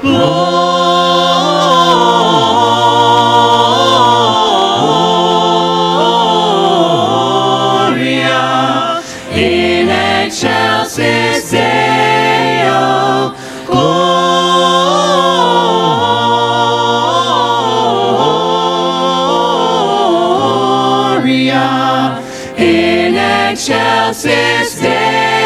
Gloria in excelsis Deo. Gloria in excelsis Deo.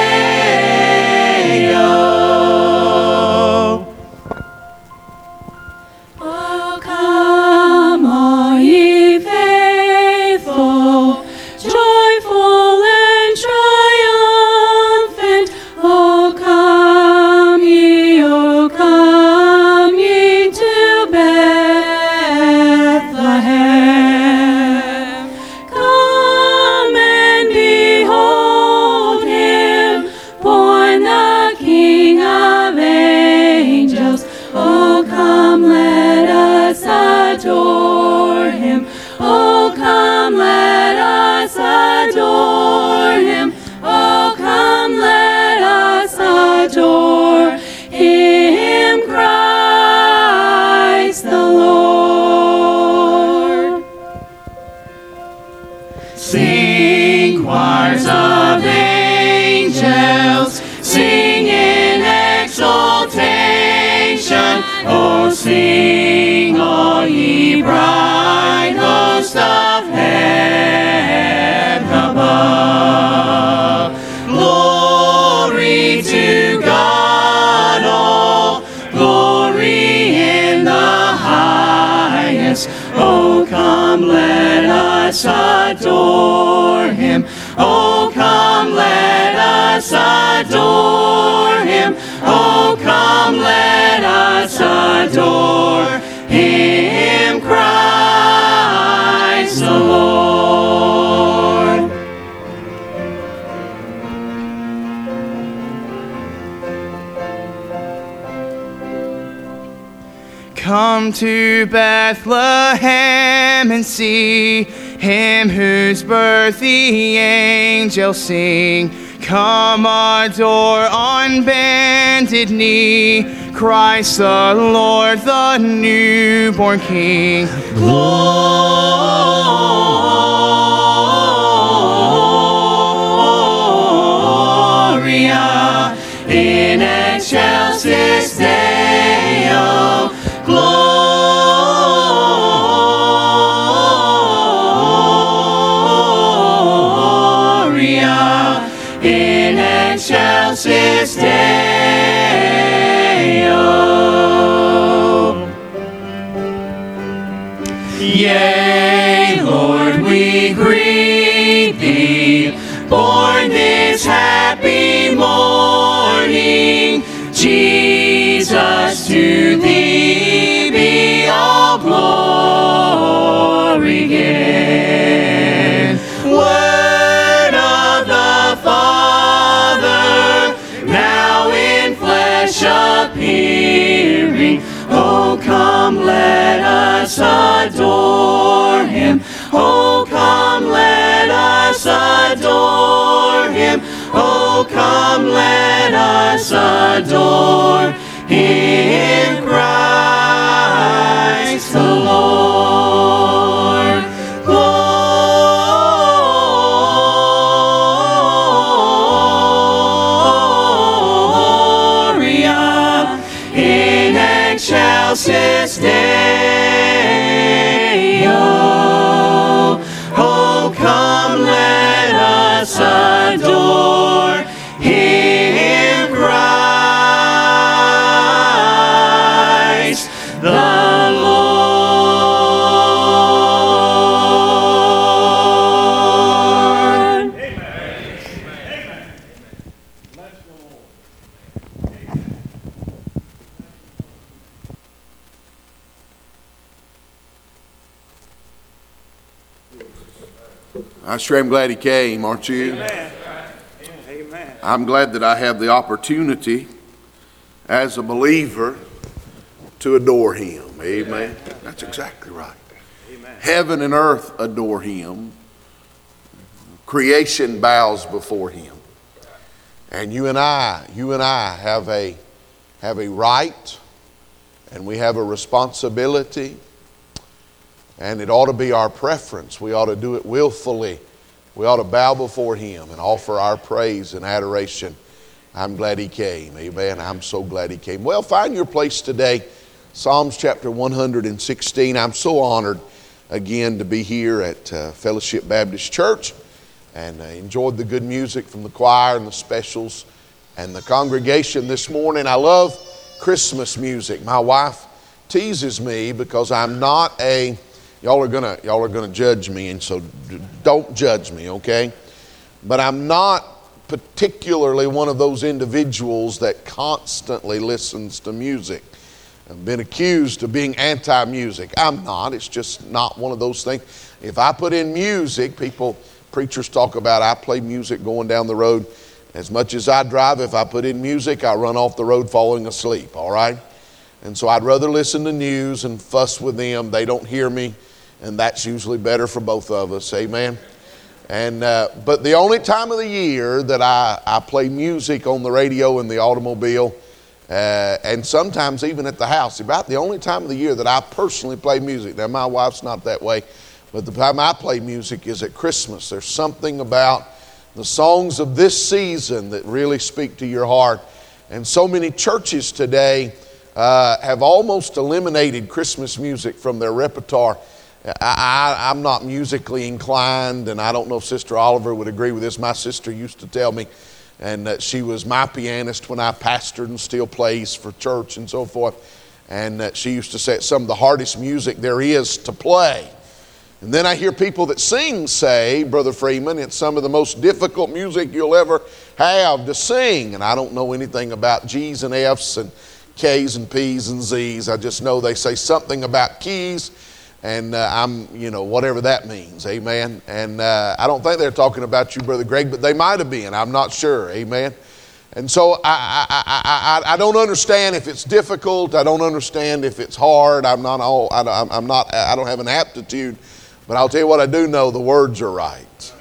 Oh, come, all ye faithful, joyful and triumphant. Oh, come ye to Bethlehem. Come and behold him, born the King of angels. Oh, come, let us adore him. Oh, come, let us adore him. Oh, come, let us adore him, Christ the Lord. Sing, choirs of angels, sing in exaltation. Oh, sing, all ye bright hosts of heaven above. Glory to God, all glory in the highest. Oh, come, let us adore him. Oh, come, let us adore him. Oh, come, let us adore him, Christ the Lord. Come to Bethlehem and see him whose birth the angels sing. Come adore on bended knee Christ the Lord, the newborn King. Gloria in excelsis Deo. Gloria in excelsis Deo. Yea, Lord, we greet thee, born this happy morning. Jesus, to thee be all glory given. Word of the Father, now in flesh appearing. Oh, come, let us adore him. Oh, come, let us adore him. Oh, come, let us adore him, Christ the Lord. Gloria in excelsis Deo. Oh, come, let us adore him, Christ the Lord. I sure am glad he came, aren't you? Amen. Amen. I'm glad that I have the opportunity as a believer to adore him. Amen. That's exactly right. Amen. Heaven and earth adore him. Creation bows before him. And you and I have a right and we have a responsibility, and it ought to be our preference. We ought to do it willfully. We ought to bow before Him and offer our praise and adoration. I'm glad He came. Amen. I'm so glad He came. Well, find your place today. Psalms chapter 116. I'm so honored again to be here at Fellowship Baptist Church, and enjoyed the good music from the choir and the specials and the congregation this morning. I love Christmas music. My wife teases me because I'm not a, y'all are gonna judge me, and so don't judge me, okay? But I'm not particularly one of those individuals that constantly listens to music. I've been accused of being anti-music. I'm not. It's just not one of those things. If I put in music, preachers talk about I play music going down the road. As much as I drive, if I put in music, I run off the road falling asleep, all right? And so I'd rather listen to news and fuss with them. They don't hear me, and that's usually better for both of us, amen? And but the only time of the year that I play music on the radio in the automobile, and sometimes even at the house, about the only time of the year that I personally play music. Now, my wife's not that way, but the time I play music is at Christmas. There's something about the songs of this season that really speak to your heart. And so many churches today have almost eliminated Christmas music from their repertoire. I'm not musically inclined, and I don't know if Sister Oliver would agree with this. My sister used to tell me, and she was my pianist when I pastored and still plays for church and so forth. And she used to say it's some of the hardest music there is to play. And then I hear people that sing say, Brother Freeman, it's some of the most difficult music you'll ever have to sing. And I don't know anything about G's and F's and K's and P's and Z's. I just know they say something about keys. And whatever that means, amen. And I don't think they're talking about you, Brother Greg, but they might have been. I'm not sure, amen. And so I don't understand if it's difficult. I don't understand if it's hard. I don't have an aptitude, but I'll tell you what I do know: the words are right.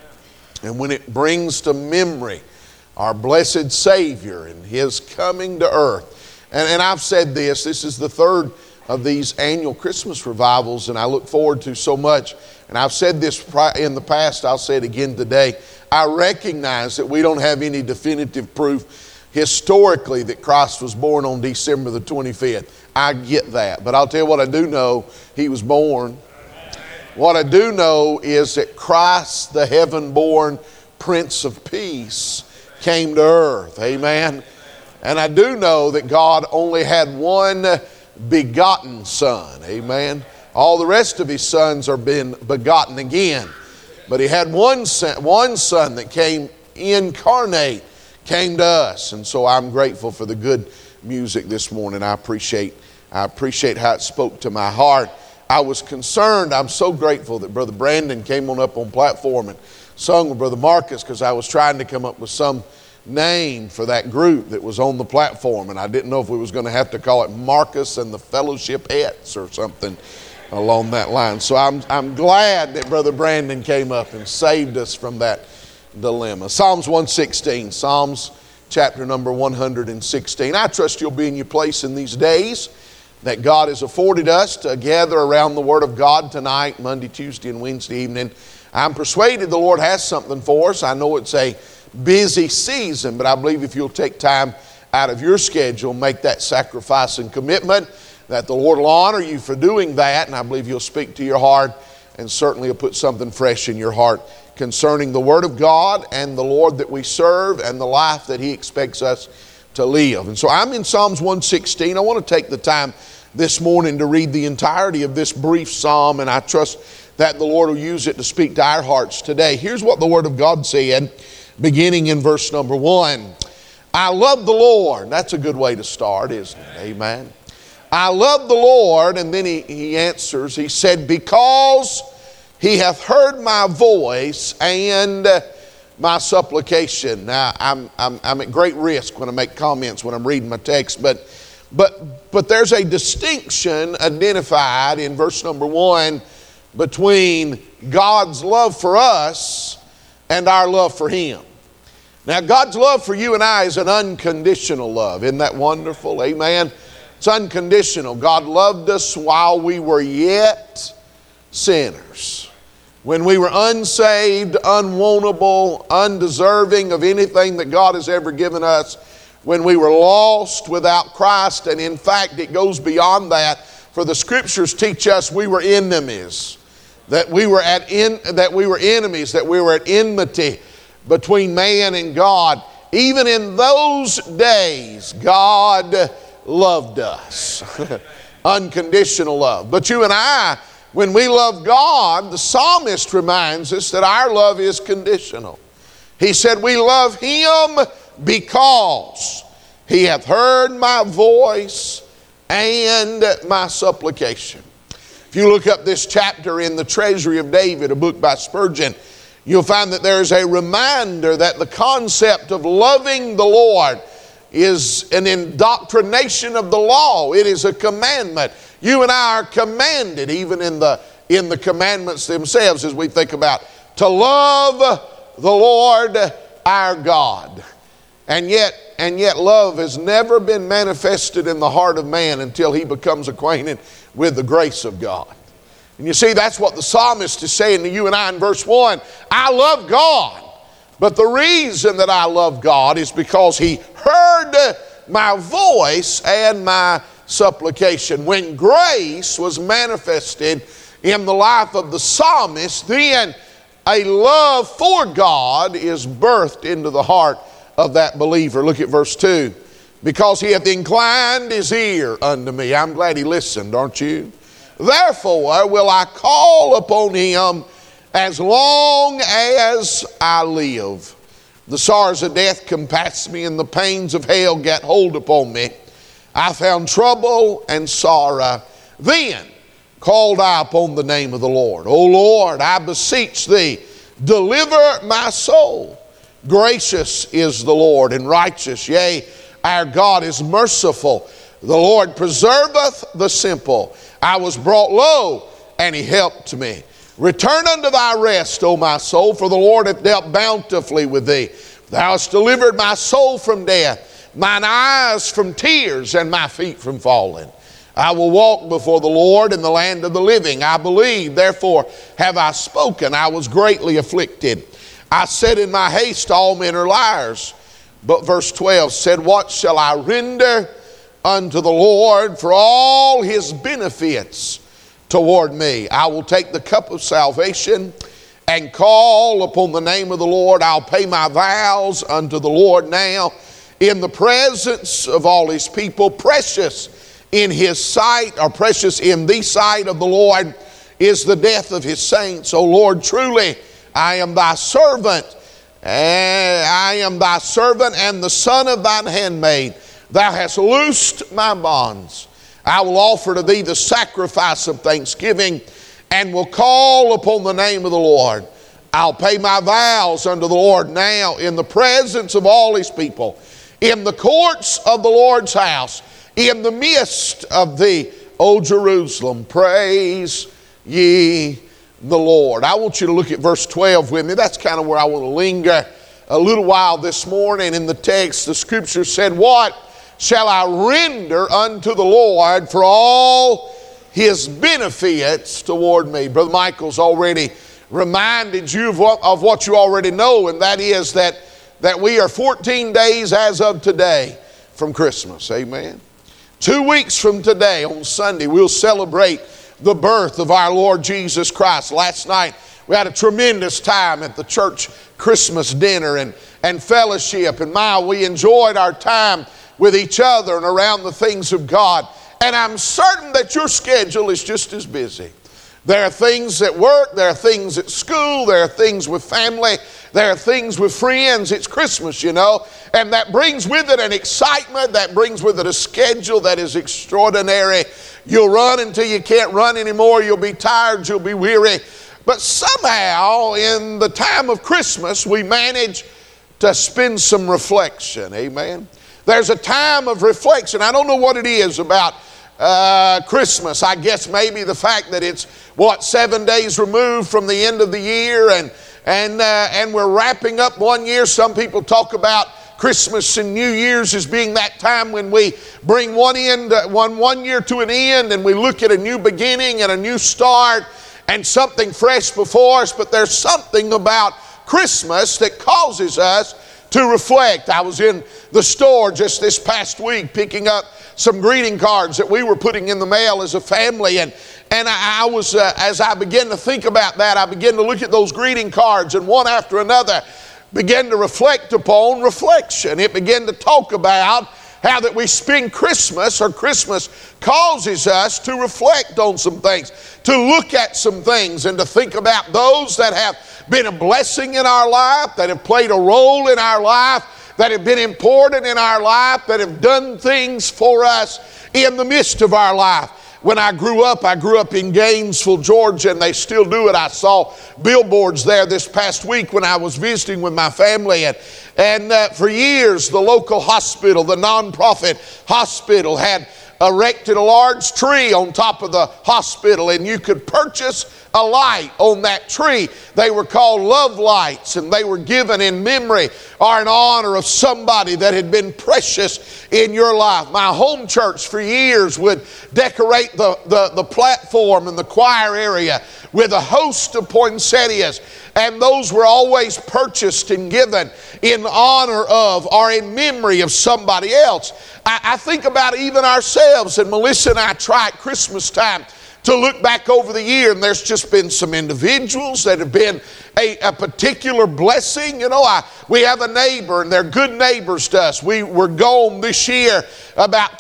And when it brings to memory our blessed Savior and His coming to earth, and I've said this is the third of these annual Christmas revivals, and I look forward to so much. And I've said this in the past, I'll say it again today. I recognize that we don't have any definitive proof historically that Christ was born on December the 25th. I get that. But I'll tell you what I do know: He was born. What I do know is that Christ, the heaven-born Prince of Peace, came to earth. Amen. And I do know that God only had one begotten Son. Amen. All the rest of His sons are been begotten again. But He had one son that came incarnate, came to us. And so I'm grateful for the good music this morning. I appreciate how it spoke to my heart. I was concerned. I'm so grateful that Brother Brandon came on up on platform and sung with Brother Marcus, because I was trying to come up with some name for that group that was on the platform, and I didn't know if we was going to have to call it Marcus and the Fellowshipettes or something along that line. So I'm glad that Brother Brandon came up and saved us from that dilemma. Psalms 116, Psalms chapter number 116. I trust you'll be in your place in these days that God has afforded us to gather around the Word of God tonight, Monday, Tuesday, and Wednesday evening. I'm persuaded the Lord has something for us. I know it's a busy season, but I believe if you'll take time out of your schedule, make that sacrifice and commitment, that the Lord will honor you for doing that. And I believe He'll speak to your heart, and certainly He'll put something fresh in your heart concerning the Word of God and the Lord that we serve and the life that He expects us to live. And so I'm in Psalms 116. I want to take the time this morning to read the entirety of this brief psalm, and I trust that the Lord will use it to speak to our hearts today. Here's what the Word of God said, beginning in verse number 1. I love the Lord. That's a good way to start, isn't it? Amen. I love the Lord. And then he answers, he said, because He hath heard my voice and my supplication. Now, I'm at great risk when I make comments when I'm reading my text, but there's a distinction identified in verse number 1 between God's love for us and our love for Him. Now, God's love for you and I is an unconditional love. Isn't that wonderful? Amen. It's unconditional. God loved us while we were yet sinners. When we were unsaved, unwantable, undeserving of anything that God has ever given us. When we were lost without Christ. And in fact, it goes beyond that. For the Scriptures teach us we were enemies. That we were enemies, that we were at enmity between man and God. Even in those days, God loved us. Unconditional love. But you and I, when we love God, the psalmist reminds us that our love is conditional. He said, we love Him because He hath heard my voice and my supplication. If you look up this chapter in the Treasury of David, a book by Spurgeon, you'll find that there's a reminder that the concept of loving the Lord is an indoctrination of the law. It is a commandment. You and I are commanded, even in the commandments themselves, as we think about, to love the Lord our God. And yet love has never been manifested in the heart of man until he becomes acquainted with the grace of God. And you see, that's what the psalmist is saying to you and I in verse 1. I love God, but the reason that I love God is because He heard my voice and my supplication. When grace was manifested in the life of the psalmist, then a love for God is birthed into the heart of that believer. Look at verse 2. Because He hath inclined His ear unto me. I'm glad he listened, aren't you? Therefore will I call upon Him as long as I live. The sorrows of death compassed me, and the pains of hell gat hold upon me. I found trouble and sorrow. Then called I upon the name of the Lord. O Lord, I beseech Thee, deliver my soul. Gracious is the Lord, and righteous, yea, our God is merciful. The Lord preserveth the simple. I was brought low, and He helped me. Return unto thy rest, O my soul, for the Lord hath dealt bountifully with thee. Thou hast delivered my soul from death, mine eyes from tears, and my feet from falling. I will walk before the Lord in the land of the living. I believe, therefore have I spoken. I was greatly afflicted. I said in my haste, all men are liars. But verse 12 said, what shall I render unto the Lord for all His benefits toward me? I will take the cup of salvation and call upon the name of the Lord. I'll pay my vows unto the Lord now in the presence of all His people. Precious in His sight, or precious in the sight of the Lord, is the death of His saints. O Lord, truly I am Thy servant. I am Thy servant and the son of Thine handmaid. Thou hast loosed my bonds. I will offer to Thee the sacrifice of thanksgiving, and will call upon the name of the Lord. I'll pay my vows unto the Lord now in the presence of all His people, in the courts of the Lord's house, in the midst of Thee, O Jerusalem. Praise ye the Lord. I want you to look at verse 12 with me. That's kind of where I want to linger a little while this morning. In the text, the Scripture said, what shall I render unto the Lord for all His benefits toward me? Brother Michael's already reminded you of what you already know, and that is that we are 14 days as of today from Christmas. Amen. 2 weeks from today, on Sunday, we'll celebrate the birth of our Lord Jesus Christ. Last night, we had a tremendous time at the church Christmas dinner and fellowship. And we enjoyed our time with each other and around the things of God. And I'm certain that your schedule is just as busy. There are things at work, there are things at school, there are things with family, there are things with friends. It's Christmas, you know, and that brings with it an excitement, that brings with it a schedule that is extraordinary. You'll run until you can't run anymore, you'll be tired, you'll be weary. But somehow in the time of Christmas we manage to spend some reflection, amen. There's a time of reflection. I don't know what it is about Christmas. I guess maybe the fact that it's 7 days removed from the end of the year, and we're wrapping up one year. Some people talk about Christmas and New Year's as being that time when we bring one year to an end, and we look at a new beginning and a new start and something fresh before us. But there's something about Christmas that causes us to reflect. I was in the store just this past week picking up some greeting cards that we were putting in the mail as a family, and I was, as I began to think about that, I began to look at those greeting cards, and one after another began to reflect upon reflection. It began to talk about how that we spend Christmas, or Christmas causes us to reflect on some things, to look at some things, and to think about those that have been a blessing in our life, that have played a role in our life, that have been important in our life, that have done things for us in the midst of our life. When I grew up in Gainesville, Georgia, and they still do it. I saw billboards there this past week when I was visiting with my family. And for years, the local hospital, the nonprofit hospital, had erected a large tree on top of the hospital, and you could purchase a light on that tree. They were called love lights, and they were given in memory or in honor of somebody that had been precious in your life. My home church for years would decorate the platform and the choir area with a host of poinsettias, and those were always purchased and given in honor of or in memory of somebody else. I think about even ourselves, and Melissa and I try at Christmas time to look back over the year, and there's just been some individuals that have been a particular blessing. You know, we have a neighbor, and they're good neighbors to us. We were gone this year about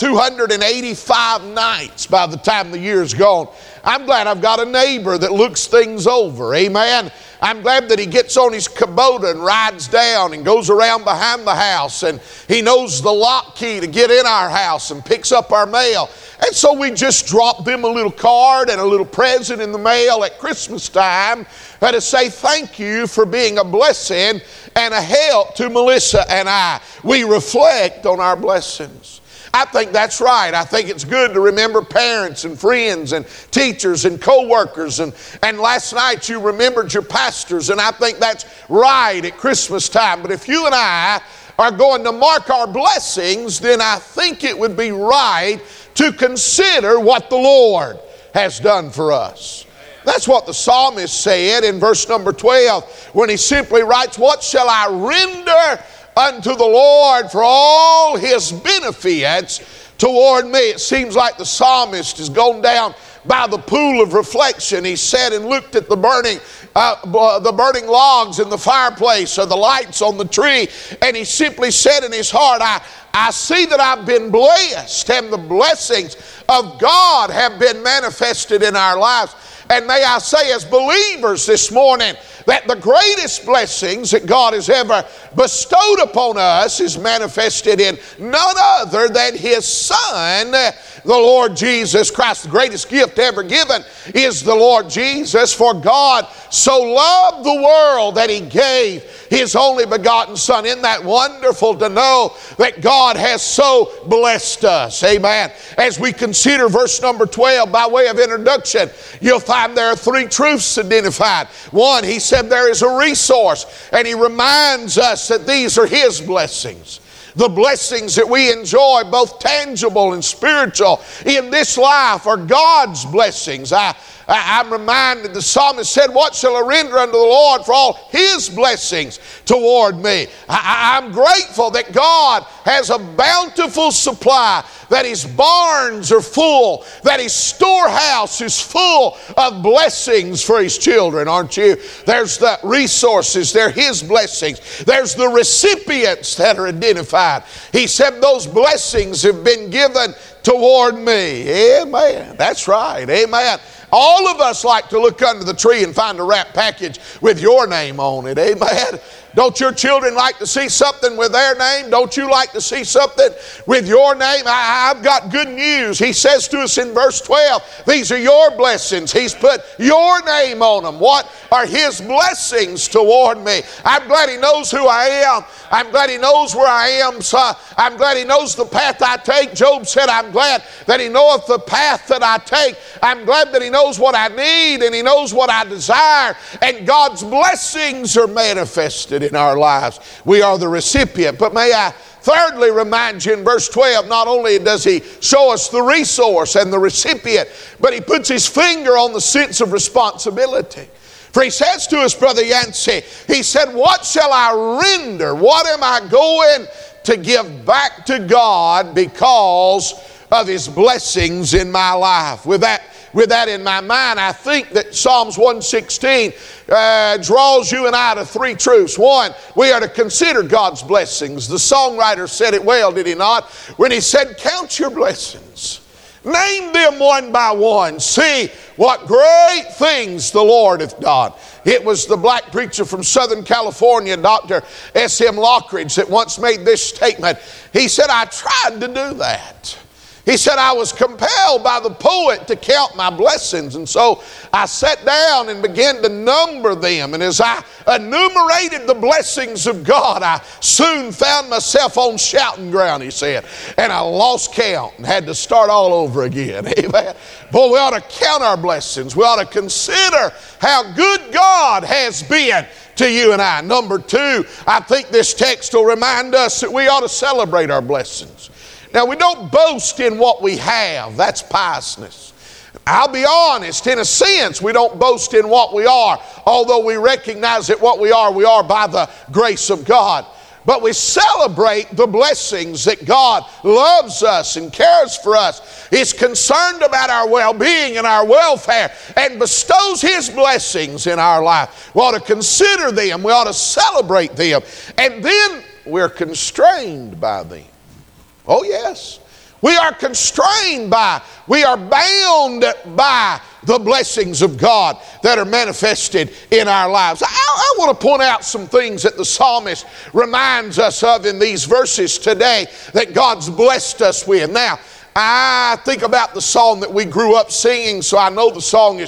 285 nights by the time the year's gone. I'm glad I've got a neighbor that looks things over. Amen. I'm glad that he gets on his Kubota and rides down and goes around behind the house, and he knows the lock key to get in our house and picks up our mail. And so we just drop them a little card and a little present in the mail at Christmas time to say thank you for being a blessing and a help to Melissa and I. We reflect on our blessings. I think that's right. I think it's good to remember parents and friends and teachers and co-workers. And last night you remembered your pastors, and I think that's right at Christmas time. But if you and I are going to mark our blessings, then I think it would be right to consider what the Lord has done for us. That's what the psalmist said in verse number 12 when he simply writes, "What shall I render unto the Lord for all His benefits toward me?" It seems like the psalmist has gone down by the pool of reflection. He sat and looked at the burning logs in the fireplace or the lights on the tree, and he simply said in his heart, I see that I've been blessed, and the blessings of God have been manifested in our lives. And may I say, as believers this morning, that the greatest blessings that God has ever bestowed upon us is manifested in none other than His Son, the Lord Jesus Christ. The greatest gift ever given is the Lord Jesus. For God so loved the world that He gave His only begotten Son. Isn't that wonderful to know that God has so blessed us? Amen. As we consider verse number 12 by way of introduction, you'll find there are three truths identified. One, he said there is a resource, and he reminds us that these are His blessings. The blessings that we enjoy, both tangible and spiritual, in this life are God's blessings. I'm reminded the psalmist said, "What shall I render unto the Lord for all His blessings toward me?" I'm grateful that God has a bountiful supply, that His barns are full, that His storehouse is full of blessings for His children, aren't you? There's the resources, they're His blessings. There's the recipients that are identified. He said those blessings have been given toward me. Amen. That's right. Amen. All of us like to look under the tree and find a wrap package with your name on it. Amen. Don't your children like to see something with their name? Don't you like to see something with your name? I've got good news. He says to us in verse 12, these are your blessings. He's put your name on them. What are His blessings toward me? I'm glad He knows who I am. I'm glad He knows where I am. So I'm glad He knows the path I take. Job said, I'm glad that He knoweth the path that I take. I'm glad that He knows what I need and He knows what I desire. And God's blessings are manifested manifested in our lives. We are the recipient. But may I thirdly remind you in verse 12, not only does he show us the resource and the recipient, but he puts his finger on the sense of responsibility. For he says to us, Brother Yancey, he said, what shall I render? What am I going to give back to God because of his blessings in my life? With that in my mind, I think that Psalms 116 draws you and I to three truths. One, we are to consider God's blessings. The songwriter said it well, did he not? When he said, count your blessings. Name them one by one. See what great things the Lord hath done. It was the black preacher from Southern California, Dr. S.M. Lockridge, that once made this statement. He said, I tried to do that. He said, I was compelled by the poet to count my blessings. And so I sat down and began to number them. And as I enumerated the blessings of God, I soon found myself on shouting ground, he said. And I lost count and had to start all over again. Amen. Boy, we ought to count our blessings. We ought to consider how good God has been to you and I. Number two, I think this text will remind us that we ought to celebrate our blessings. Now, we don't boast in what we have. That's piousness. I'll be honest, in a sense, we don't boast in what we are, although we recognize that what we are by the grace of God. But we celebrate the blessings that God loves us and cares for us, is concerned about our well-being and our welfare, and bestows his blessings in our life. We ought to consider them. We ought to celebrate them. And then we're constrained by them. Oh yes, we are constrained by, we are bound by the blessings of God that are manifested in our lives. I want to point out some things that the psalmist reminds us of in these verses today that God's blessed us with. Now, I think about the song that we grew up singing, so I know the song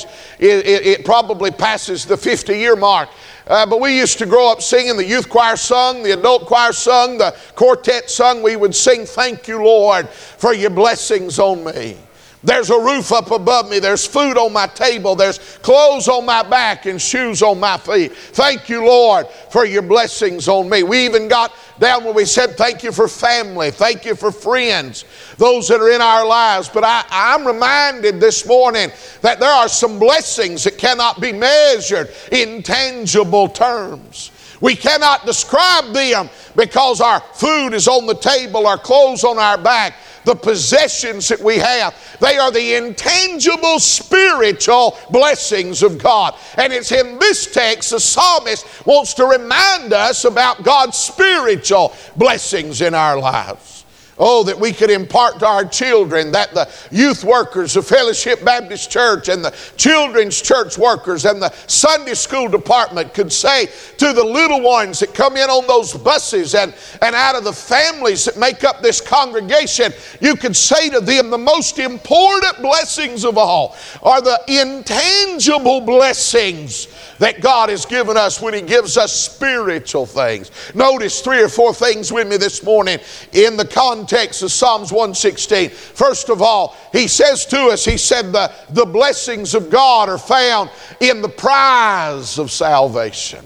it probably passes the 50-year mark. But we used to grow up singing. The youth choir sung, the adult choir sung, the quartet sung. We would sing, thank you, Lord, for your blessings on me. There's a roof up above me. There's food on my table. There's clothes on my back and shoes on my feet. Thank you, Lord, for your blessings on me. We even got down when we said thank you for family. Thank you for friends, those that are in our lives. But I'm reminded this morning that there are some blessings that cannot be measured in tangible terms. We cannot describe them because our food is on the table, our clothes on our back. The possessions that we have, they are the intangible spiritual blessings of God. And it's in this text the psalmist wants to remind us about God's spiritual blessings in our lives. Oh, that we could impart to our children, that the youth workers of Fellowship Baptist Church and the children's church workers and the Sunday school department could say to the little ones that come in on those buses and out of the families that make up this congregation, you could say to them the most important blessings of all are the intangible blessings that God has given us when he gives us spiritual things. Notice three or four things with me this morning in the context of Psalms 116. First of all, he says to us, he said the blessings of God are found in the prize of salvation.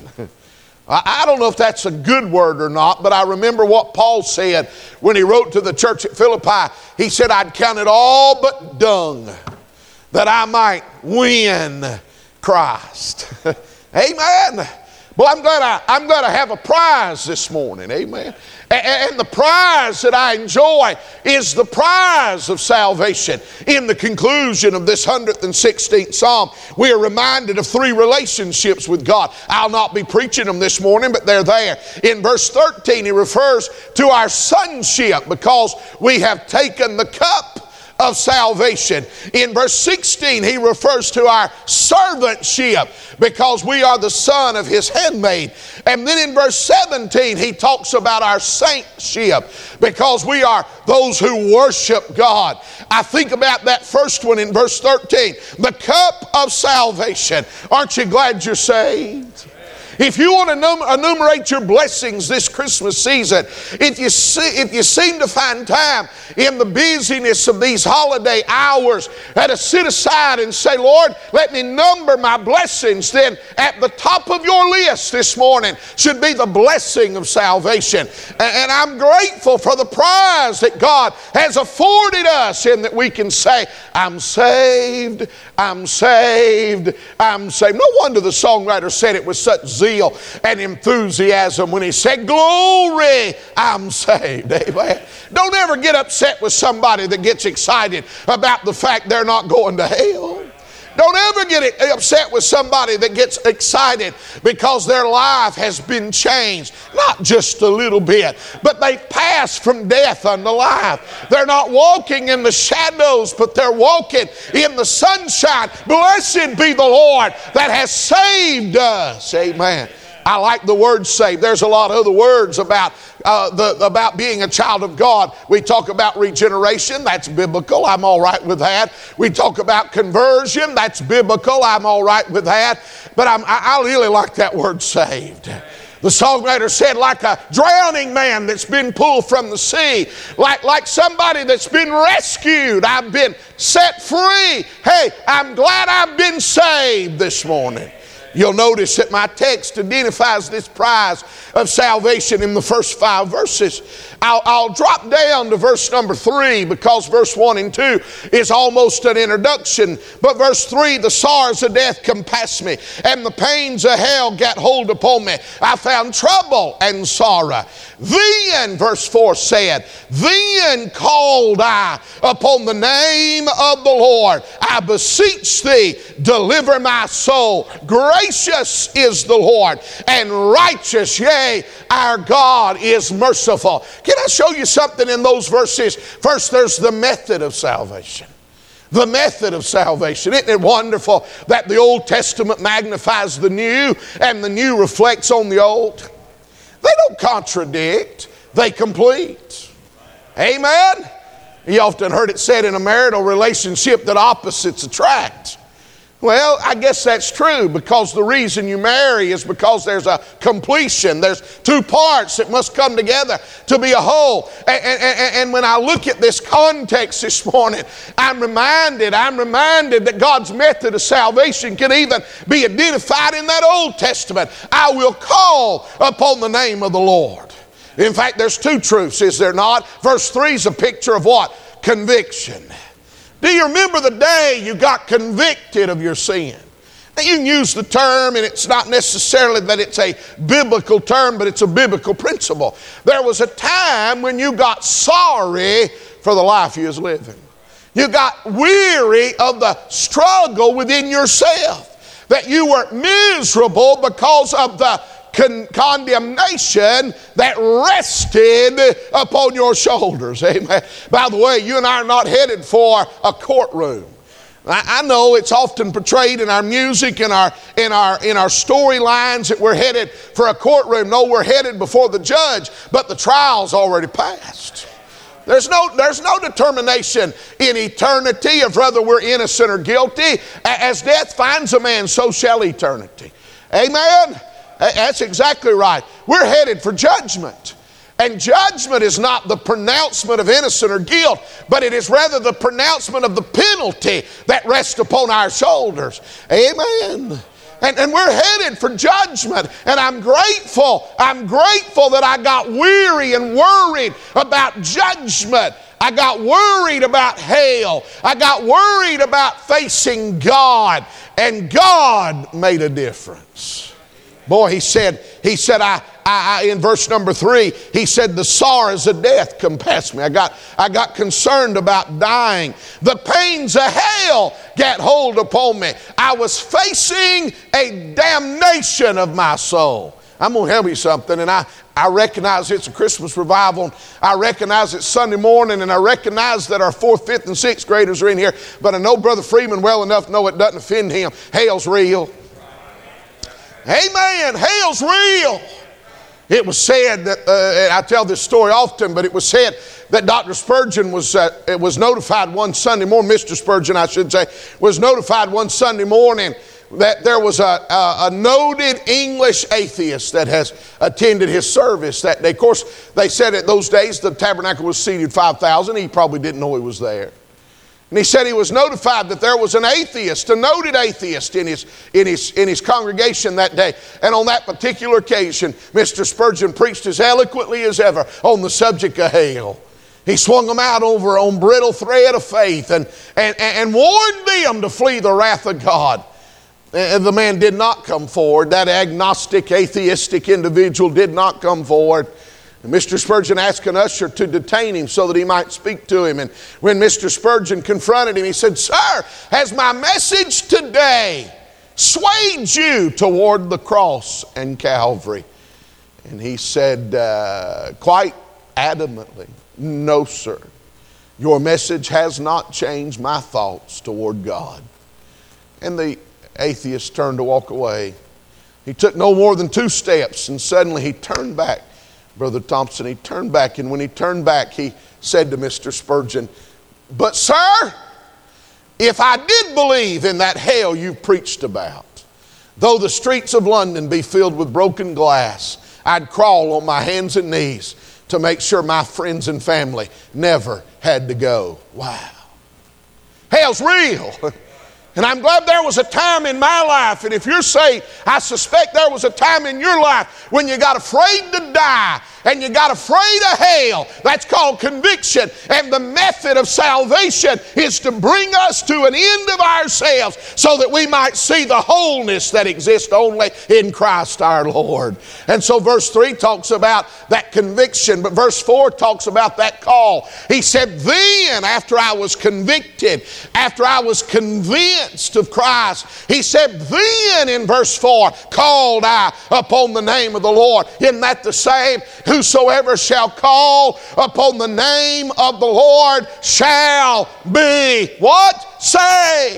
I don't know if that's a good word or not, but I remember what Paul said when he wrote to the church at Philippi. He said, I'd count it all but dung that I might win Christ. Amen. Well, I'm going to have a prize this morning. Amen. And the prize that I enjoy is the prize of salvation. In the conclusion of this 116th Psalm, we are reminded of three relationships with God. I'll not be preaching them this morning, but they're there. In verse 13, he refers to our sonship because we have taken the cup of salvation. In verse 16, he refers to our servantship because we are the son of his handmaid. And then in verse 17, he talks about our saintship because we are those who worship God. I think about that first one in verse 13, the cup of salvation. Aren't you glad you're saved? If you want to enumerate your blessings this Christmas season, if you seem to find time in the busyness of these holiday hours to sit aside and say, Lord, let me number my blessings, then at the top of your list this morning should be the blessing of salvation. And I'm grateful for the prize that God has afforded us in that we can say, I'm saved, I'm saved, I'm saved. No wonder the songwriter said it with such zeal and enthusiasm when he said, glory, I'm saved. Amen. Don't ever get upset with somebody that gets excited about the fact they're not going to hell. Don't ever get upset with somebody that gets excited because their life has been changed. Not just a little bit, but they've passed from death unto life. They're not walking in the shadows, but they're walking in the sunshine. Blessed be the Lord that has saved us. Amen. I like the word saved. There's a lot of other words about being a child of God. We talk about regeneration. That's biblical. I'm all right with that. We talk about conversion. That's biblical. I'm all right with that. But I really like that word saved. The songwriter said, like a drowning man that's been pulled from the sea, like somebody that's been rescued. I've been set free. Hey, I'm glad I've been saved this morning. You'll notice that my text identifies this prize of salvation in the first 5 verses. I'll drop down to verse number 3 because verse 1 and 2 is almost an introduction. But verse 3, the sorrows of death compassed me, and the pains of hell got hold upon me. I found trouble and sorrow. Then, verse 4 said, then called I upon the name of the Lord. I beseech thee, deliver my soul. Gracious is the Lord, and righteous, yea, our God is merciful. Can I show you something in those verses? First, there's the method of salvation. The method of salvation. Isn't it wonderful that the Old Testament magnifies the new and the new reflects on the old? They don't contradict, they complete. Amen? You often heard it said in a marital relationship that opposites attract. Well, I guess that's true, because the reason you marry is because there's a completion. There's 2 parts that must come together to be a whole. And when I look at this context this morning, I'm reminded that God's method of salvation can even be identified in that Old Testament. I will call upon the name of the Lord. In fact, there's 2 truths, is there not? Verse 3 is a picture of what? Conviction. Do you remember the day you got convicted of your sin? Now, you can use the term, and it's not necessarily that it's a biblical term, but it's a biblical principle. There was a time when you got sorry for the life you was living. You got weary of the struggle within yourself, that you were miserable because of the condemnation that rested upon your shoulders. Amen. By the way, you and I are not headed for a courtroom. I know it's often portrayed in our music, in our storylines, that we're headed for a courtroom. No, we're headed before the judge, but the trial's already passed. There's no determination in eternity of whether we're innocent or guilty. As death finds a man, so shall eternity. Amen. That's exactly right. We're headed for judgment. And judgment is not the pronouncement of innocent or guilt, but it is rather the pronouncement of the penalty that rests upon our shoulders. Amen. And we're headed for judgment. And I'm grateful that I got weary and worried about judgment. I got worried about hell. I got worried about facing God. And God made a difference. Boy, he said, I in verse number 3, he said, the sorrows of death compassed me. I got concerned about dying. The pains of hell got hold upon me. I was facing a damnation of my soul. I'm going to help you something, and I recognize it's a Christmas revival. I recognize it's Sunday morning, and I recognize that our 4th, 5th, and 6th graders are in here, but I know Brother Freeman well enough to know it doesn't offend him. Hell's real. Amen. Hell's real. It was said that, I tell this story often, but it was said that Dr. Spurgeon was notified one Sunday morning, Mr. Spurgeon I should say, was notified one Sunday morning that there was a noted English atheist that has attended his service that day. Of course, they said at those days the tabernacle was seated 5,000. He probably didn't know he was there. And he said he was notified that there was an atheist, a noted atheist in his congregation that day. And on that particular occasion, Mr. Spurgeon preached as eloquently as ever on the subject of hell. He swung them out over on brittle thread of faith and warned them to flee the wrath of God. And the man did not come forward. That agnostic, atheistic individual did not come forward. And Mr. Spurgeon asked an usher to detain him so that he might speak to him. And when Mr. Spurgeon confronted him, he said, "Sir, has my message today swayed you toward the cross and Calvary?" And he said quite adamantly, "No, sir. Your message has not changed my thoughts toward God." And the atheist turned to walk away. He took no more than 2 steps, and suddenly he turned back. Brother Thompson, he turned back, and when he turned back, he said to Mr. Spurgeon, "But sir, if I did believe in that hell you preached about, though the streets of London be filled with broken glass, I'd crawl on my hands and knees to make sure my friends and family never had to go." Wow. Hell's real. And I'm glad there was a time in my life, and if you're saved, I suspect there was a time in your life when you got afraid to die and you got afraid of hell. That's called conviction. And the method of salvation is to bring us to an end of ourselves so that we might see the wholeness that exists only in Christ our Lord. And so verse 3 talks about that conviction, but verse 4 talks about that call. He said, "Then, after I was convicted, after I was convinced of Christ," he said, "Then," in verse 4, "called I upon the name of the Lord." Isn't that the same? Whosoever shall call upon the name of the Lord shall be what? Saved.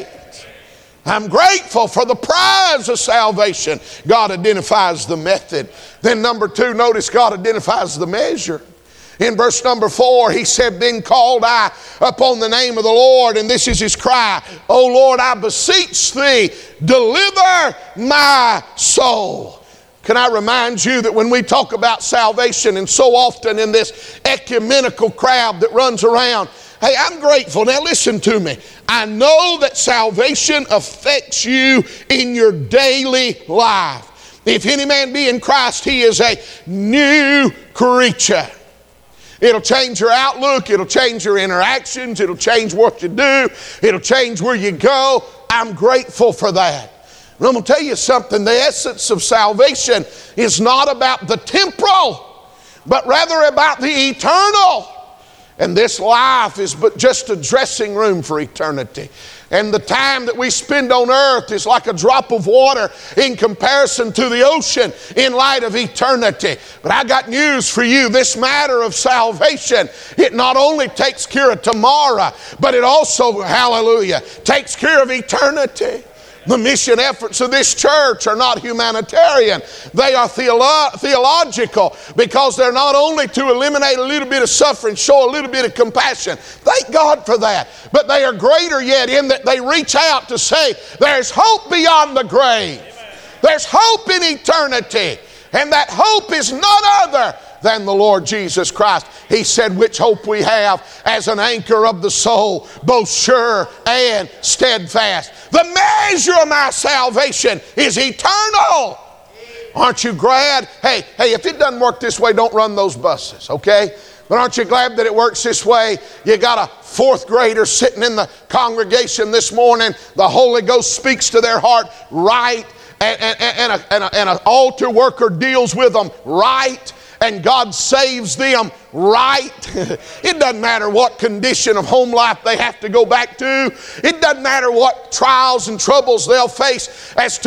I'm grateful for the prize of salvation. God identifies the method. Then number 2, notice God identifies the measure. In verse number 4, he said, "Then called I upon the name of the Lord," and this is his cry, "O Lord, I beseech thee, deliver my soul." Can I remind you that when we talk about salvation, and so often in this ecumenical crowd that runs around, hey, I'm grateful. Now listen to me. I know that salvation affects you in your daily life. If any man be in Christ, he is a new creature. It'll change your outlook. It'll change your interactions. It'll change what you do. It'll change where you go. I'm grateful for that. And I'm going to tell you something. The essence of salvation is not about the temporal, but rather about the eternal. And this life is but just a dressing room for eternity. And the time that we spend on earth is like a drop of water in comparison to the ocean in light of eternity. But I got news for you. This matter of salvation, it not only takes care of tomorrow, but it also, hallelujah, takes care of eternity. The mission efforts of this church are not humanitarian. They are theological, because they're not only to eliminate a little bit of suffering, show a little bit of compassion. Thank God for that. But they are greater yet in that they reach out to say there's hope beyond the grave. There's hope in eternity. And that hope is none other than the Lord Jesus Christ. He said, "Which hope we have as an anchor of the soul, both sure and steadfast." The measure of my salvation is eternal. Aren't you glad? Hey, if it doesn't work this way, don't run those buses, okay? But aren't you glad that it works this way? You got a 4th grader sitting in the congregation this morning. The Holy Ghost speaks to their heart right, and an altar worker deals with them right, and God saves them right. It doesn't matter what condition of home life they have to go back to. It doesn't matter what trials and troubles they'll face as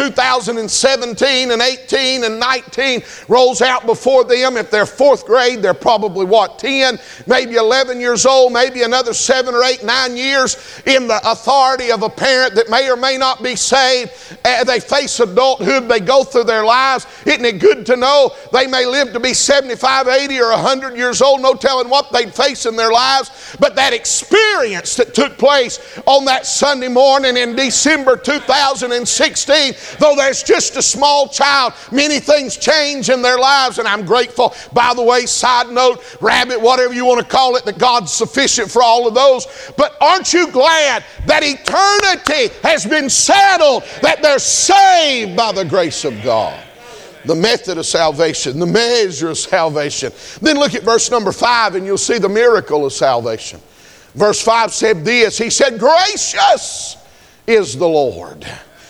2017 and 18 and 19 rolls out before them. If they're 4th grade, they're probably 10, maybe 11 years old, maybe another 7 or 8, 9 years in the authority of a parent that may or may not be saved. They face adulthood. They go through their lives. Isn't it good to know they may live to be 70 75, 80, or 100 years old, no telling what they'd face in their lives. But that experience that took place on that Sunday morning in December 2016, though there's just a small child, many things change in their lives, and I'm grateful. By the way, side note, rabbit, whatever you want to call it, that God's sufficient for all of those. But aren't you glad that eternity has been settled, that they're saved by the grace of God? The method of salvation, the measure of salvation. Then look at verse number 5 and you'll see the miracle of salvation. Verse 5 said this, he said, gracious is the Lord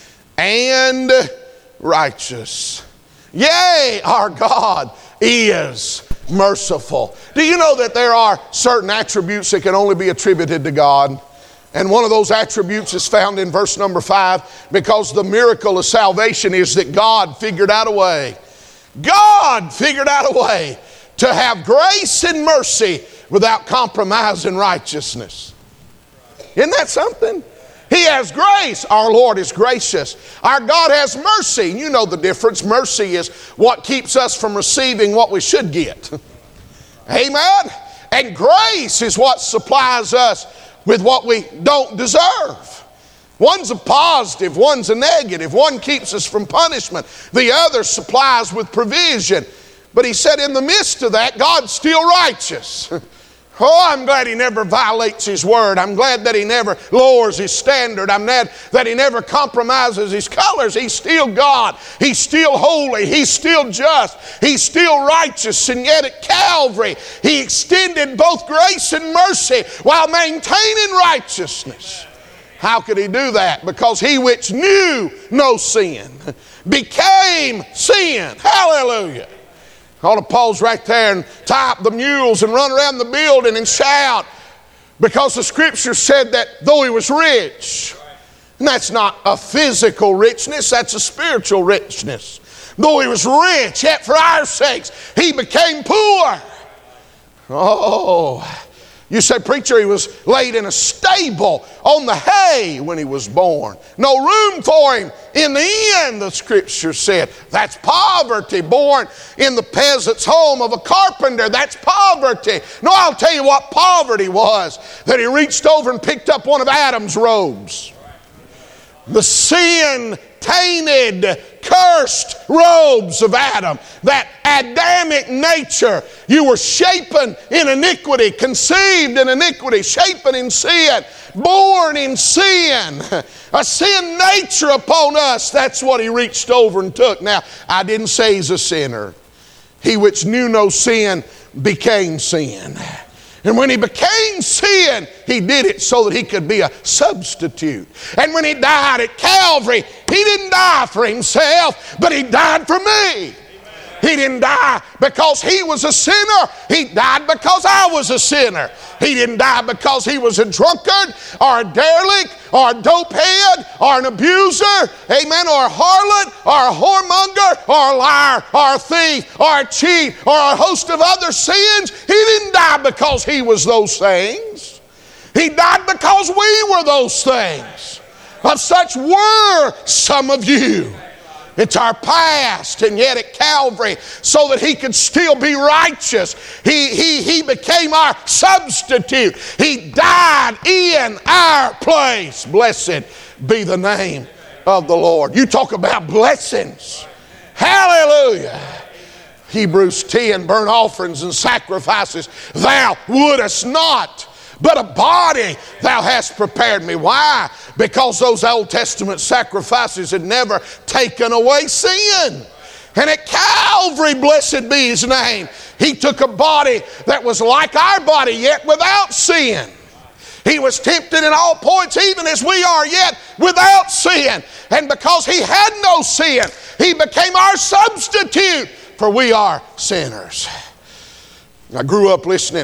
and righteous. Yea, our God is merciful. Do you know that there are certain attributes that can only be attributed to God? And one of those attributes is found in verse number 5, because the miracle of salvation is that God figured out a way. God figured out a way to have grace and mercy without compromising righteousness. Isn't that something? He has grace. Our Lord is gracious. Our God has mercy. You know the difference. Mercy is what keeps us from receiving what we should get. Amen? And grace is what supplies us with what we don't deserve. One's a positive, one's a negative. One keeps us from punishment. The other supplies with provision. But he said in the midst of that, God's still righteous. Oh, I'm glad he never violates his word. I'm glad that he never lowers his standard. I'm glad that he never compromises his colors. He's still God. He's still holy. He's still just. He's still righteous. And yet at Calvary, he extended both grace and mercy while maintaining righteousness. How could he do that? Because he which knew no sin became sin. Hallelujah. I ought to pause right there and tie up the mules and run around the building and shout, because the scripture said that though he was rich, and that's not a physical richness, that's a spiritual richness. Though he was rich, yet for our sakes he became poor. Oh, you say, preacher, he was laid in a stable on the hay when he was born. No room for him in the inn, the scripture said. That's poverty. Born in the peasant's home of a carpenter, that's poverty. No, I'll tell you what poverty was. That he reached over and picked up one of Adam's robes. The sin-tainted, cursed robes of Adam. That Adamic nature. You were shapen in iniquity, conceived in iniquity, shapen in sin, born in sin. A sin nature upon us. That's what he reached over and took. Now, I didn't say he's a sinner. He which knew no sin became sin. And when he became sin, he did it so that he could be a substitute. And when he died at Calvary, he didn't die for himself, but he died for me. He didn't die because he was a sinner. He died because I was a sinner. He didn't die because he was a drunkard or a derelict or a dopehead or an abuser, amen, or a harlot or a whoremonger or a liar or a thief or a cheat or a host of other sins. He didn't die because he was those things. He died because we were those things. Of such were some of you. It's our past, and yet at Calvary, so that he could still be righteous, he became our substitute. He died in our place. Blessed be the name of the Lord. You talk about blessings. Hallelujah. Hebrews 10, burnt offerings and sacrifices thou wouldest not, but a body thou hast prepared me. Why? Because those Old Testament sacrifices had never taken away sin. And at Calvary, blessed be his name, he took a body that was like our body, yet without sin. He was tempted in all points, even as we are, yet without sin. And because he had no sin, he became our substitute, for we are sinners. I grew up listening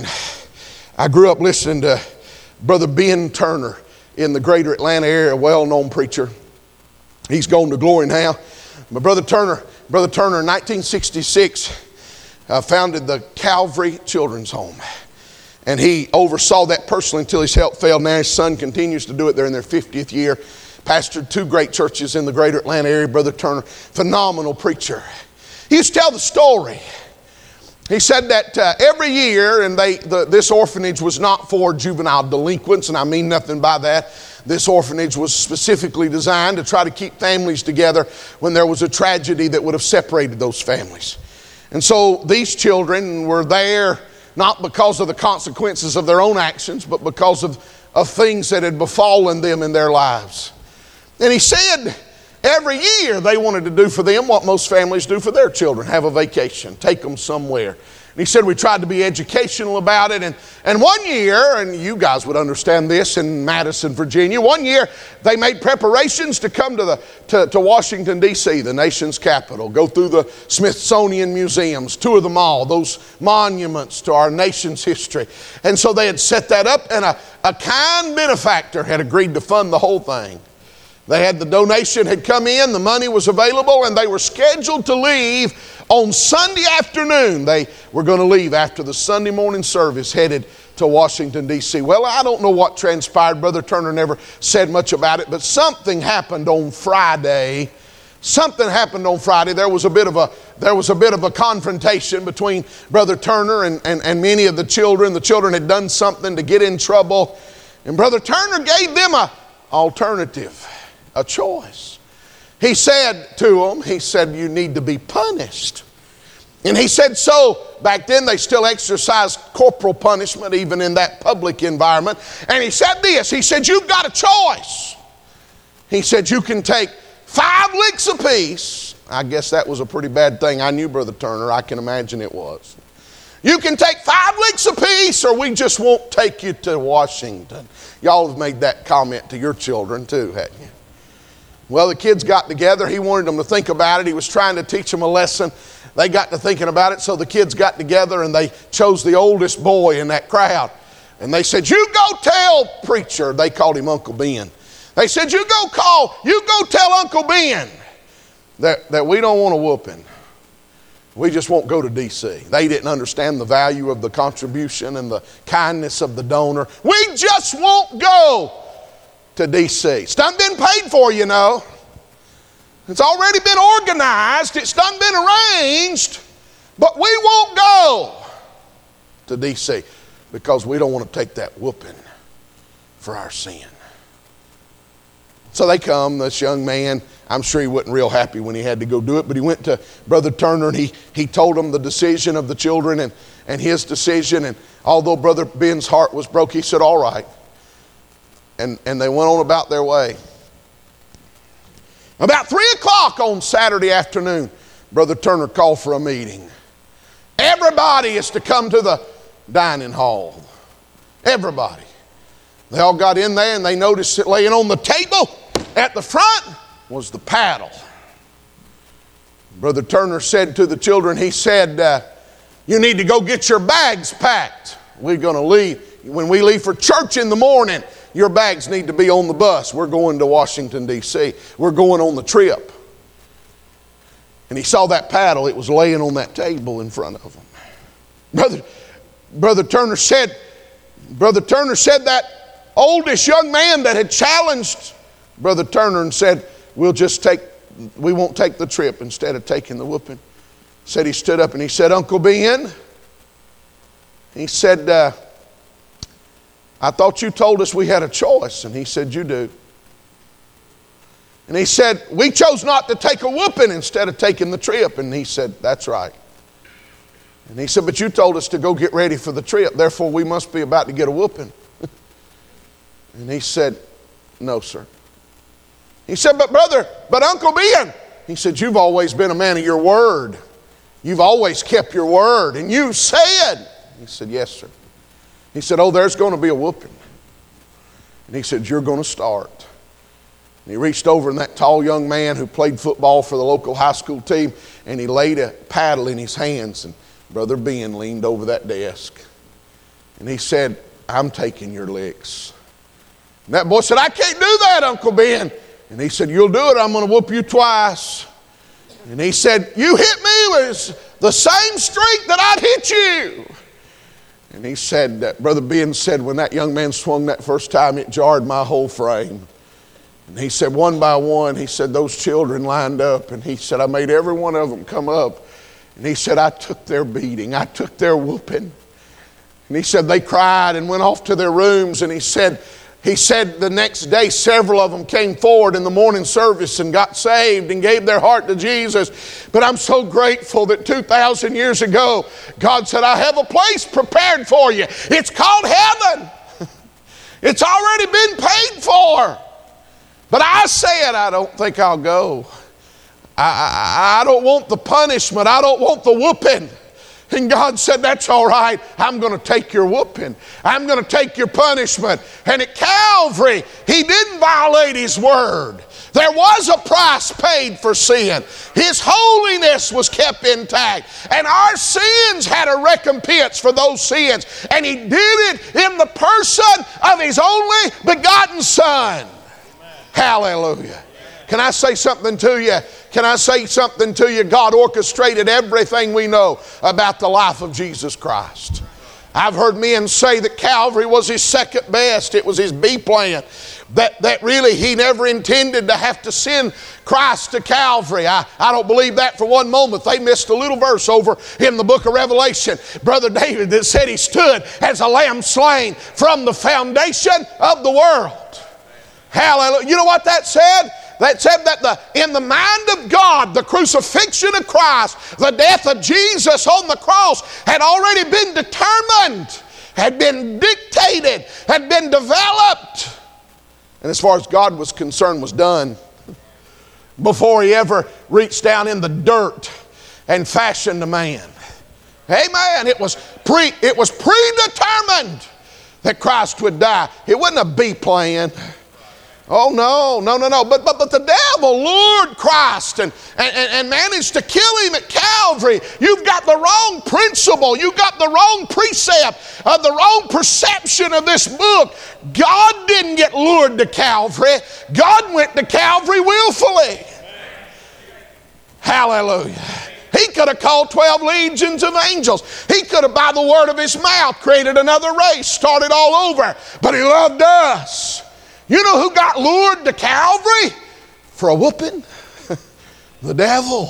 to Brother Ben Turner in the greater Atlanta area, a well-known preacher. He's gone to glory now. But Brother Turner in 1966 founded the Calvary Children's Home. And he oversaw that personally until his health failed. Now his son continues to do it. They're in their 50th year. Pastored 2 great churches in the greater Atlanta area. Brother Turner, phenomenal preacher. He used to tell the story He said that every year, and this orphanage was not for juvenile delinquents, and I mean nothing by that. This orphanage was specifically designed to try to keep families together when there was a tragedy that would have separated those families. And so these children were there not because of the consequences of their own actions, but because of things that had befallen them in their lives. And he said every year they wanted to do for them what most families do for their children: have a vacation, take them somewhere. And he said we tried to be educational about it. And one year, and you guys would understand this in Madison, Virginia, one year they made preparations to come to Washington, D.C., the nation's capital, go through the Smithsonian museums, tour them all, those monuments to our nation's history. And so they had set that up, and a kind benefactor had agreed to fund the whole thing. They had the donation had come in, the money was available, and they were scheduled to leave on Sunday afternoon. They were going to leave after the Sunday morning service, headed to Washington, D.C. Well, I don't know what transpired. Brother Turner never said much about it, but something happened on Friday. Something happened on Friday. There was a bit of a confrontation between Brother Turner and many of the children. The children had done something to get in trouble, and Brother Turner gave them an alternative, a choice. He said to them, he said, you need to be punished. And he said, so back then they still exercised corporal punishment even in that public environment. And he said this, he said, you've got a choice. He said, you can take 5 licks apiece. I guess that was a pretty bad thing. I knew Brother Turner. I can imagine it was. You can take 5 licks apiece, or we just won't take you to Washington. Y'all have made that comment to your children too, haven't you? Well, the kids got together. He wanted them to think about it. He was trying to teach them a lesson. They got to thinking about it, so the kids got together and they chose the oldest boy in that crowd. And they said, you go tell preacher. They called him Uncle Ben. They said, you go tell Uncle Ben that we don't want a whooping. We just won't go to D.C. They didn't understand the value of the contribution and the kindness of the donor. We just won't go to D.C. It's done been paid for, you know. It's already been organized. It's done been arranged. But we won't go to D.C. because we don't want to take that whooping for our sin. So they come, this young man, I'm sure he wasn't real happy when he had to go do it, but he went to Brother Turner and he told him the decision of the children and his decision. And although Brother Ben's heart was broke, he said, all right. And they went on about their way. About 3 o'clock on Saturday afternoon, Brother Turner called for a meeting. Everybody is to come to the dining hall. Everybody. They all got in there and they noticed that laying on the table at the front was the paddle. Brother Turner said to the children, he said, you need to go get your bags packed. We're going to leave. When we leave for church in the morning, your bags need to be on the bus. We're going to Washington, D.C. We're going on the trip. And he saw that paddle. It was laying on that table in front of him. Brother Turner said that oldest young man that had challenged Brother Turner and said, we won't take the trip instead of taking the whooping. Said he stood up and he said, Uncle Ben, he said, I thought you told us we had a choice. And he said, you do. And he said, we chose not to take a whooping instead of taking the trip. And he said, that's right. And he said, but you told us to go get ready for the trip. Therefore, we must be about to get a whooping. And he said, no, sir. He said, but Uncle Ben, he said, you've always been a man of your word. You've always kept your word. And you said, he said, yes, sir. He said, oh, there's going to be a whooping. And he said, you're going to start. And he reached over and that tall young man who played football for the local high school team, and he laid a paddle in his hands. And Brother Ben leaned over that desk. And he said, I'm taking your licks. And that boy said, I can't do that, Uncle Ben. And he said, you'll do it. I'm going to whoop you twice. And he said, you hit me with the same streak that I'd hit you. And he said, Brother Ben said, when that young man swung that first time, it jarred my whole frame. And he said, one by one, he said, those children lined up. And he said, I made every one of them come up. And he said, I took their beating. I took their whooping. And he said they cried and went off to their rooms. And he said the next day several of them came forward in the morning service and got saved and gave their heart to Jesus. But I'm so grateful that 2,000 years ago, God said, I have a place prepared for you. It's called heaven. It's already been paid for. But I said, I don't think I'll go. I don't want the punishment. I don't want the whooping. And God said, that's all right. I'm going to take your whooping. I'm going to take your punishment. And at Calvary, he didn't violate his word. There was a price paid for sin. His holiness was kept intact. And our sins had a recompense for those sins. And he did it in the person of his only begotten Son. Hallelujah. Can I say something to you? Can I say something to you? God orchestrated everything we know about the life of Jesus Christ. I've heard men say that Calvary was his second best. It was his B plan. That really he never intended to have to send Christ to Calvary. I don't believe that for one moment. They missed a little verse over in the book of Revelation. Brother David that said he stood as a lamb slain from the foundation of the world. Hallelujah. You know what that said? That said that in the mind of God, the crucifixion of Christ, the death of Jesus on the cross had already been determined, had been dictated, had been developed. And as far as God was concerned, was done. Before he ever reached down in the dirt and fashioned a man. Amen. It was predetermined that Christ would die. It wasn't a B plan. Oh, no. But the devil lured Christ and managed to kill him at Calvary. You've got the wrong principle. You've got the wrong precept, the wrong perception of this book. God didn't get lured to Calvary. God went to Calvary willfully. Hallelujah. He could have called 12 legions of angels. He could have, by the word of his mouth, created another race, started all over. But he loved us. You know who got lured to Calvary for a whooping? The devil.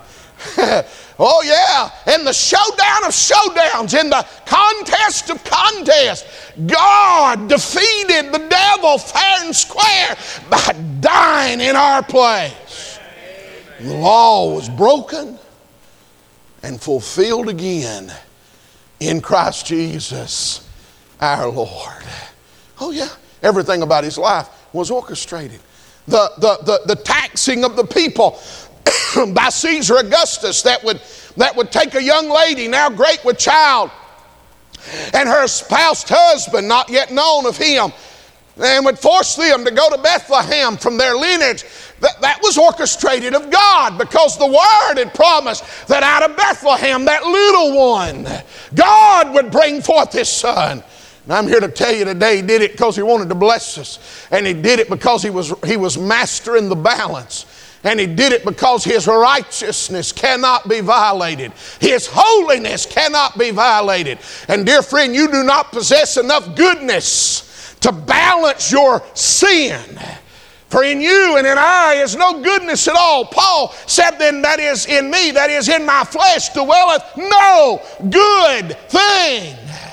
Oh yeah, in the showdown of showdowns, in the contest of contests, God defeated the devil fair and square by dying in our place. The law was broken and fulfilled again in Christ Jesus our Lord. Oh yeah. Everything about his life was orchestrated. The taxing of the people by Caesar Augustus that would take a young lady now great with child and her espoused husband not yet known of him and would force them to go to Bethlehem from their lineage. That was orchestrated of God because the Word had promised that out of Bethlehem, that little one, God would bring forth his Son. And I'm here to tell you today, he did it because he wanted to bless us. And he did it because he was mastering the balance. And he did it because his righteousness cannot be violated. His holiness cannot be violated. And dear friend, you do not possess enough goodness to balance your sin. For in you and in I is no goodness at all. Paul said then, that is in me, that is in my flesh, dwelleth no good thing.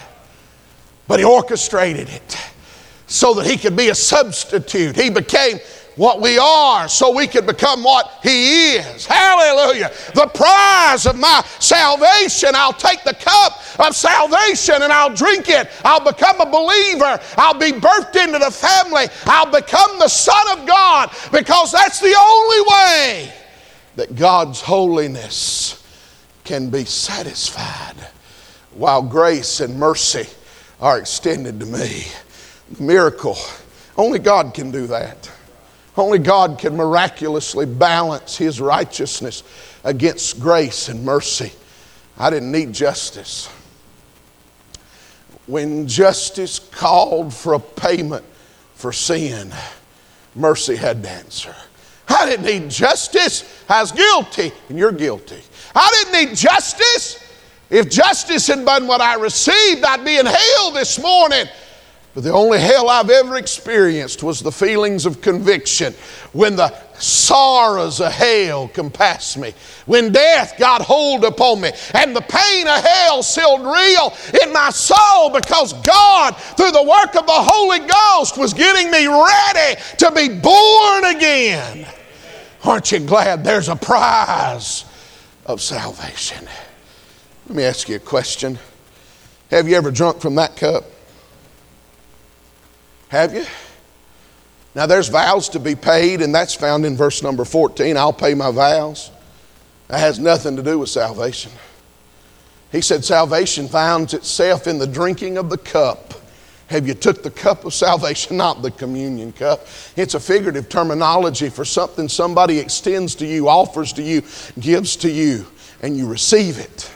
But he orchestrated it so that he could be a substitute. He became what we are so we could become what he is. Hallelujah. The prize of my salvation. I'll take the cup of salvation and I'll drink it. I'll become a believer. I'll be birthed into the family. I'll become the Son of God because that's the only way that God's holiness can be satisfied while grace and mercy are extended to me. Miracle. Only God can do that. Only God can miraculously balance his righteousness against grace and mercy. I didn't need justice. When justice called for a payment for sin, mercy had to answer. I didn't need justice. I was guilty, and you're guilty. I didn't need justice. If justice had been what I received, I'd be in hell this morning. But the only hell I've ever experienced was the feelings of conviction when the sorrows of hell compassed me, when death got hold upon me, and the pain of hell sealed real in my soul because God, through the work of the Holy Ghost, was getting me ready to be born again. Aren't you glad there's a prize of salvation? Let me ask you a question. Have you ever drunk from that cup? Have you? Now there's vows to be paid, and that's found in verse number 14. I'll pay my vows. That has nothing to do with salvation. He said salvation finds itself in the drinking of the cup. Have you took the cup of salvation? Not the communion cup. It's a figurative terminology for something somebody extends to you, offers to you, gives to you, and you receive it.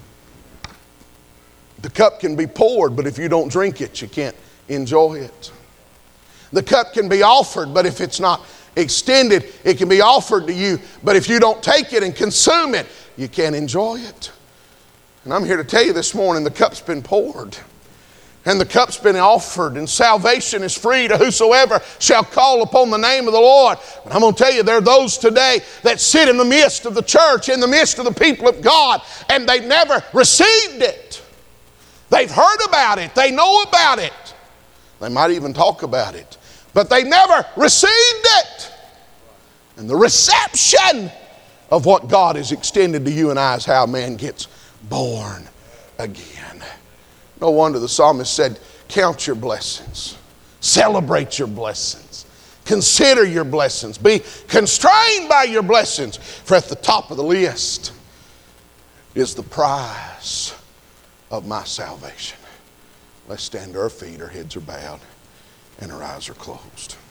The cup can be poured, but if you don't drink it, you can't enjoy it. The cup can be offered, but if it's not extended, it can be offered to you. But if you don't take it and consume it, you can't enjoy it. And I'm here to tell you this morning, the cup's been poured. And the cup's been offered. And salvation is free to whosoever shall call upon the name of the Lord. But I'm going to tell you, there are those today that sit in the midst of the church, in the midst of the people of God, and they've never received it. They've heard about it. They know about it. They might even talk about it, but they never received it. And the reception of what God has extended to you and I is how a man gets born again. No wonder the psalmist said, count your blessings. Celebrate your blessings. Consider your blessings. Be constrained by your blessings. For at the top of the list is the prize of my salvation. Let's stand to our feet, our heads are bowed, and our eyes are closed.